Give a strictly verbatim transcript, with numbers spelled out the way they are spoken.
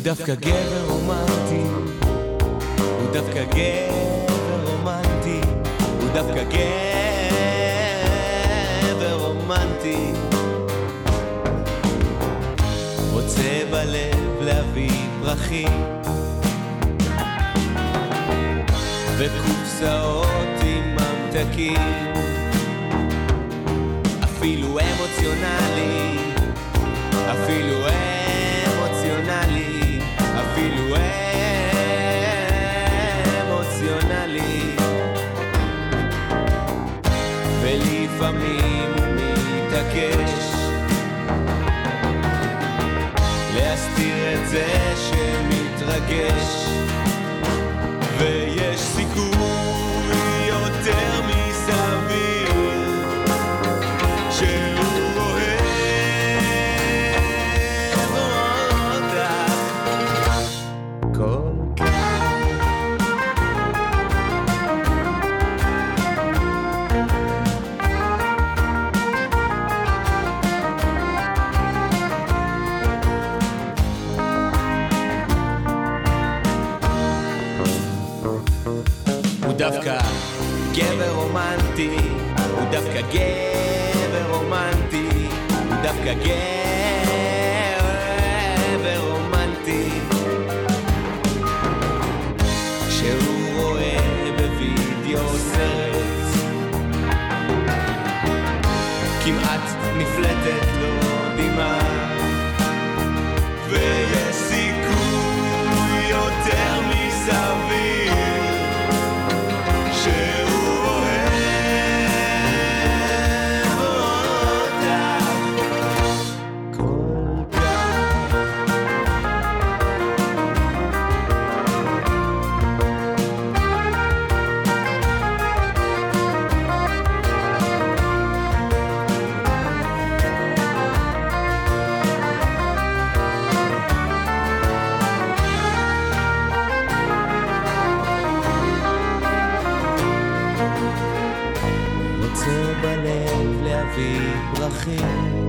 דווקא גבר רומנטי, הוא דווקא גבר רומנטי, הוא דווקא גבר רומנטי, רוצה בלב להביא פרחים וקופסאות עם ממתקים, אפילו אמוציונלי, אפילו אמוציונלי, אפילו אמוציונלי, ולפעמים הוא מתעקש להסתיר את זה שמתרגש, ויש סיכוי יותר מסביר שהוא אוהב אותך כל כך. הוא דווקא גבר רומנטי, הוא דווקא גבר רומנטי, הוא דווקא גבר רומנטי, כשהוא רואה בווידאו סרט כמעט נפלטת לו דמעה, ויש סיכוי יותר מסביר שהוא אוהב אותך כל כך. רוצה בלב להביא פרחים